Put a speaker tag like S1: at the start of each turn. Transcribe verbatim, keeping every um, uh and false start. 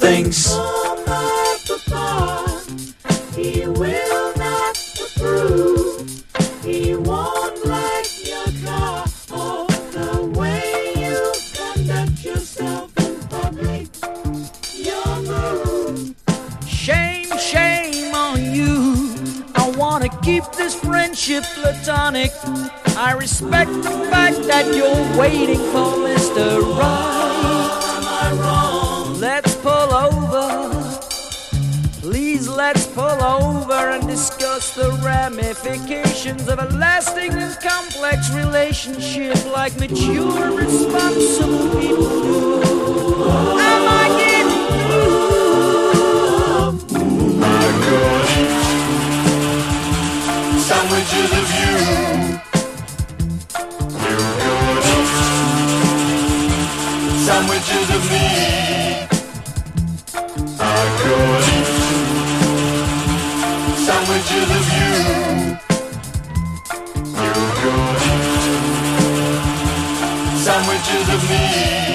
S1: things.
S2: He will not approve. He won't like your car or the way you conduct yourself in public. Your move.
S1: Shame, shame on you. I wanna keep this friendship platonic. I respect the fact that you're waiting for Mister Right.
S2: Am I wrong?
S1: Let's pull over. Please let's pull over and discuss the ramifications of a lasting and complex relationship like mature, responsible people do. Am I getting through?
S2: I could eat sandwiches of you. You could eat sandwiches of me. I could eat sandwiches of you. You could eat sandwiches of me.